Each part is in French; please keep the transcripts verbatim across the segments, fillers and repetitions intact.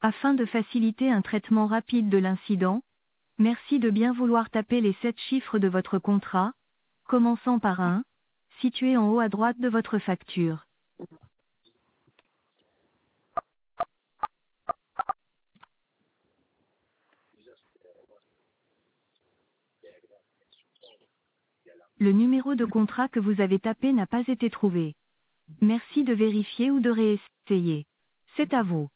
Afin de faciliter un traitement rapide de l'incident, merci de bien vouloir taper les sept chiffres de votre contrat, commençant par un, situé en haut à droite de votre facture. Le numéro de contrat que vous avez tapé n'a pas été trouvé. Merci de vérifier ou de réessayer. C'est à vous.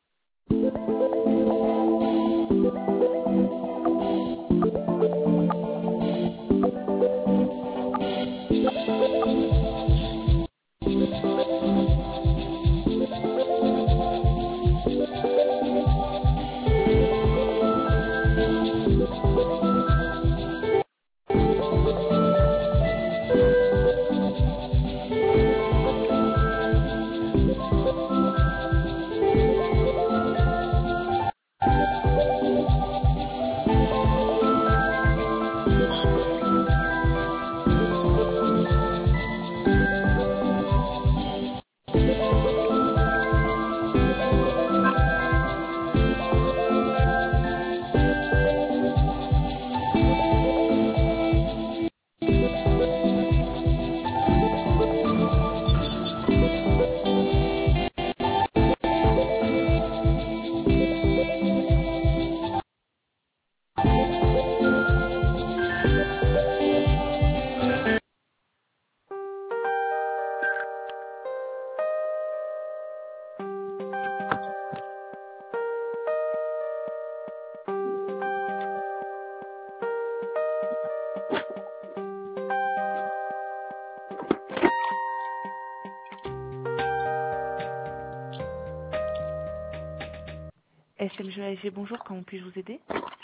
S M G A G, bonjour, comment puis-je vous aider?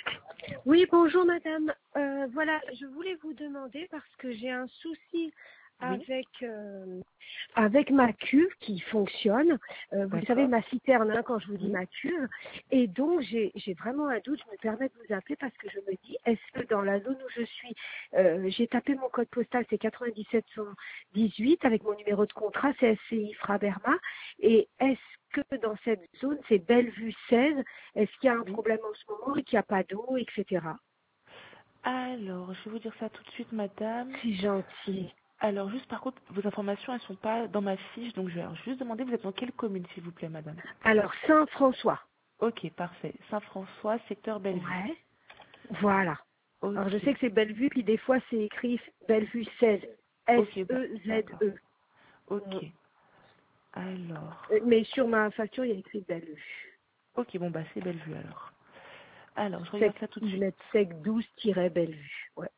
Oui, bonjour madame. Euh, voilà, je voulais vous demander parce que j'ai un souci Oui, avec euh, avec ma cuve qui fonctionne. Euh, vous savez, d'accord. ma citerne, hein, quand je vous dis Oui. ma cuve. Et donc, j'ai j'ai vraiment un doute. Je me permets de vous appeler parce que je me dis, est-ce que dans la zone où je suis, euh, j'ai tapé mon code postal, c'est quatre-vingt-dix-sept cent dix-huit, avec mon numéro de contrat, c'est S C I Fraberma. Et est-ce que dans cette zone, c'est Bellevue seize, est-ce qu'il y a un Oui. problème en ce moment et qu'il n'y a pas d'eau, et cetera. Alors, je vais vous dire ça tout de suite, madame. C'est gentil. Alors, juste par contre, vos informations, elles sont pas dans ma fiche, donc je vais juste demander, vous êtes dans quelle commune, s'il vous plaît, madame? Alors, Saint-François. Ok, parfait. Saint-François, secteur Bellevue. Ouais. Voilà. Alors, je Ok, sais que c'est Bellevue, puis des fois, c'est écrit Bellevue seize. ok, bah, d'accord. S-E-Z-E. Ok. Alors, Mais sur ma facture, il y a écrit Bellevue. ok, bon, bah, c'est Bellevue, alors. Alors, je regarde Sec, ça tout de ils suite. mettent sec douze-Bellevue. Ouais.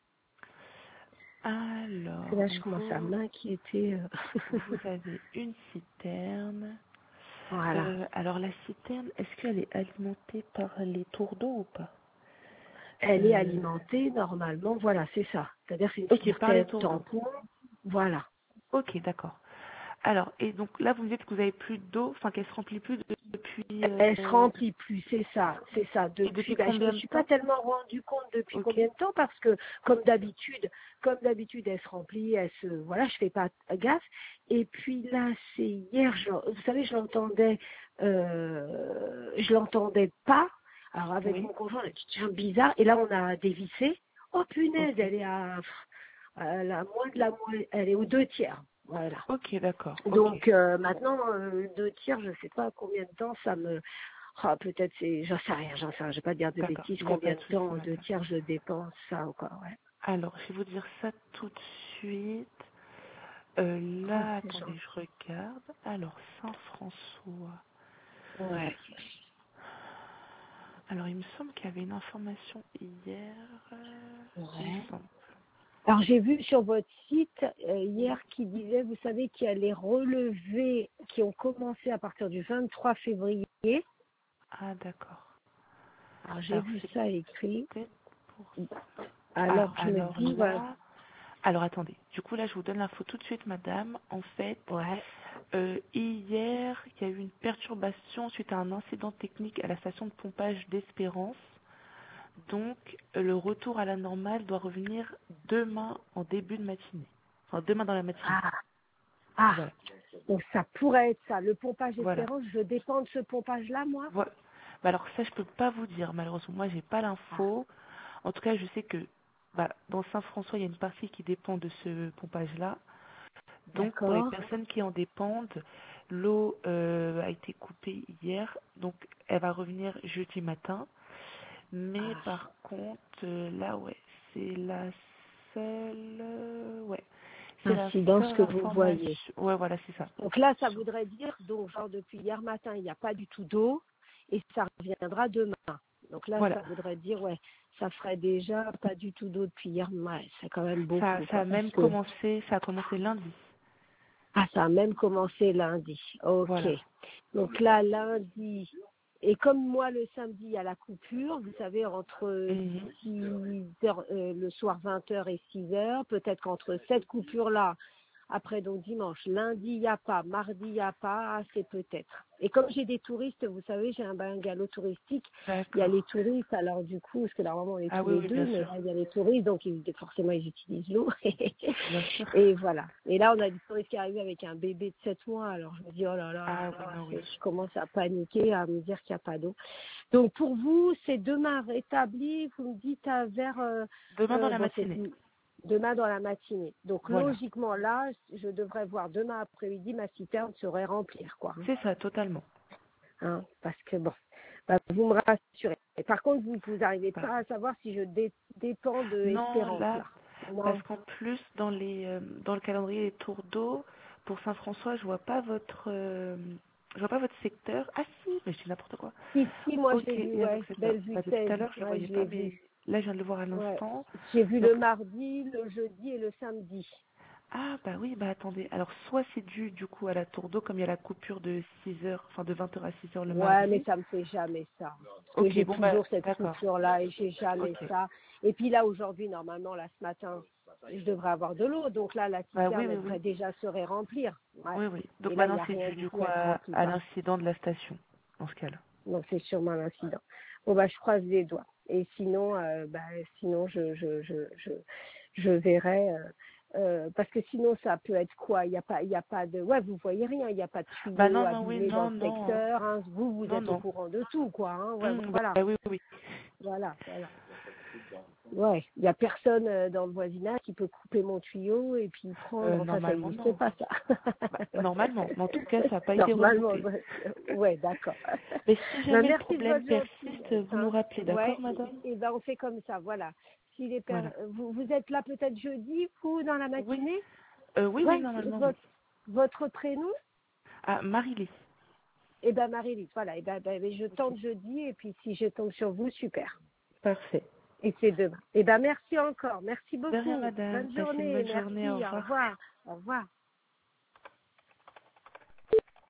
Et Alors, là, je donc commence à vous, m'inquiéter. euh. vous avez une citerne. Voilà. Euh, alors, la citerne, est-ce qu'elle est alimentée par les tours d'eau ou pas? Elle est Euh, alimentée normalement, voilà, c'est ça. C'est-à-dire c'est une ok, par les citerne tours d'eau. tampon. Voilà. Ok, d'accord. Alors, et donc là, vous me dites que vous avez plus d'eau, enfin qu'elle se remplit plus de- depuis... Elle se euh, remplit plus, c'est ça, c'est ça. et depuis Depuis, ben, je me combien de suis pas temps? tellement rendu compte depuis Ok, combien de temps parce que, comme d'habitude, comme d'habitude, elle se remplit, elle se, voilà, je fais pas gaffe. Et puis là, c'est hier, je- vous savez, je l'entendais, euh, je l'entendais pas. Alors avec oui, mon conjoint, on a dit tiens bizarre. Et là, on a dévissé. Oh punaise, ok. elle est à, à la moins de la moitié, elle est aux deux tiers. Voilà. Ok, d'accord, ok. Donc euh, maintenant, euh, deux tiers, je ne sais pas combien de temps ça me... Ah, peut-être c'est... J'en sais rien, j'en sais rien. Je vais pas dire de D'accord, bêtises. il n'y a pas Combien de de souci, temps, deux madame. tiers, je dépense ça ou quoi, ouais. Alors, je vais vous dire ça tout de suite. Euh, Oh, là, c'est attendez, je gentil. regarde. Alors, Saint-François. Ouais. Alors, il me semble qu'il y avait une information hier. euh, il me Ouais. semble. Alors j'ai vu sur votre site euh, hier qui disait, vous savez, qu'il y a les relevés qui ont commencé à partir du vingt-trois février. Ah, d'accord. Alors j'ai Alors, vu c'est ça écrit. peut-être pour ça. Ah, Alors je me alors dis, voilà. là... Alors, attendez. Du coup, là, je vous donne l'info tout de suite, madame. En fait, Ouais. euh, hier, il y a eu une perturbation suite à un incident technique à la station de pompage d'Espérance. Donc, euh, le retour à la normale doit revenir demain en début de matinée. Enfin, demain dans la matinée. Ah, ah. Voilà. Donc ça pourrait être ça. Le pompage Voilà. Espérance, je dépends de ce pompage-là, moi. Voilà. Bah alors ça, je peux pas vous dire. Malheureusement, moi, j'ai pas l'info. En tout cas, je sais que bah, dans Saint-François, il y a une partie qui dépend de ce pompage-là. Donc, pour les D'accord. personnes qui en dépendent, l'eau euh, a été coupée hier. Donc, elle va revenir jeudi matin. Mais Ah, par contre, euh, là, ouais, c'est la seule... euh, ouais, c'est la incidence seule que vous voyez. information. Ouais, voilà, c'est ça. Donc là, ça voudrait dire, donc genre depuis hier matin, il n'y a pas du tout d'eau et ça reviendra demain. Donc là, Voilà. ça voudrait dire, ouais, ça ferait déjà pas du tout d'eau depuis hier. Ouais, c'est quand même Ça, beaucoup, ça quoi, a parce même que commencé, ça a commencé lundi. ah, ça a même commencé lundi. Ok. Voilà. Donc là, lundi. Et comme moi, le samedi, il y a la coupure, vous savez, entre Mhm. six heures, euh, le soir vingt heures et six heures, peut-être qu'entre cette coupure-là, après donc dimanche, lundi, il n'y a pas, mardi, il n'y a pas, ah, c'est peut-être. Et comme j'ai des touristes, vous savez, j'ai un bungalow touristique, il y a les D'accord. touristes, alors du coup, parce que normalement on est Ah tous oui, les oui, deux, bien mais sûr. là, il y a les touristes, donc ils, forcément ils utilisent l'eau. Bien sûr. Et voilà. Et là, on a des touristes qui arrivent avec un bébé de sept mois, alors je me dis, oh là là, Ah là oui, là, non, oui. c'est- je commence à paniquer, à me dire qu'il n'y a pas d'eau. Donc pour vous, c'est demain rétabli, vous me dites à vers, euh, Demain dans euh, la bon, c'est matinée. demain dans la matinée. Donc Voilà. logiquement, là, je devrais voir demain après-midi, ma citerne serait remplir, quoi. C'est ça, totalement. Hein, parce que bon, bah, vous me rassurez. Et par contre, vous vous n'arrivez Par- pas à savoir si je dé- dépends de Non, Espérance, là, là. Non. parce qu'en plus, dans les, euh, dans le calendrier des tours d'eau, pour Saint-François, je vois pas votre, euh, je vois pas votre secteur. Ah si, mais je dis n'importe quoi. Si, si, moi je Ok, l'ai vu, il y a donc ouais. cette heure. Bellevue Bah, depuis tout seize, à l'heure, je le ouais, voyais je pas, l'ai mais vu. là, je viens de le voir à Ouais. l'instant. J'ai vu Donc, le mardi, le jeudi et le samedi. ah bah oui, bah attendez. Alors, soit c'est dû du coup à la tour d'eau, comme il y a la coupure de six heures, enfin de vingt heures à six heures le Ouais, mais mardi. ça me fait jamais ça. Parce que Ok, j'ai bon bah toujours cette d'accord. coupure-là et j'ai jamais Ok. ça. Et puis là, aujourd'hui, normalement, là, ce matin, je devrais avoir de l'eau. Donc là, la Bah oui, citerne, oui, elle oui. devrait déjà se remplir. Ouais. Oui, oui. Donc Et là, il maintenant, n'y a c'est rien dû du du tout coup à être à, rempli, à quoi. l'incident de la station, dans ce cas-là. Donc c'est sûrement l'incident. Bon bah je croise les doigts. Et sinon, euh, bah sinon je je je je, je verrai euh, euh, parce que sinon ça peut être quoi? Il y a pas il y a pas de ouais vous voyez rien, il n'y a pas de Bah tuyau non, non, oui, abîmé dans non, le non, hein. secteur. Hein. Vous vous Non, êtes au non. courant de tout quoi. Hein. Ouais Hum, bah, voilà bah oui, oui, oui. voilà voilà. Ouais, il y a personne euh, dans le voisinage qui peut couper mon tuyau et puis prendre. Euh, Enfin ça normalement, n'existe non. pas ça. Bah, normalement. Mais en tout cas, ça n'a pas été Normalement, recoupé. ouais, ouais, d'accord. Mais si Ben, jamais le merci de problème votre persiste, gentillesse. vous nous Hein. rappelez, Ouais, d'accord, madame? et ben on fait comme ça, voilà. Si les per- Voilà. vous, vous êtes là peut-être jeudi, vous, dans la Oui. matinée. Euh, oui, oui, Ouais, normalement, oui. votre, votre prénom. Ah, Marie-Lise. Et ben Marie-Lise, voilà. Et ben, ben, ben, je Ok. tente jeudi et puis si je tombe sur vous, super. Parfait. Et c'est demain. Et ben merci encore, merci De rien, beaucoup. madame. Bonne Passez une journée, bonne journée. Au merci, au revoir. revoir, au revoir.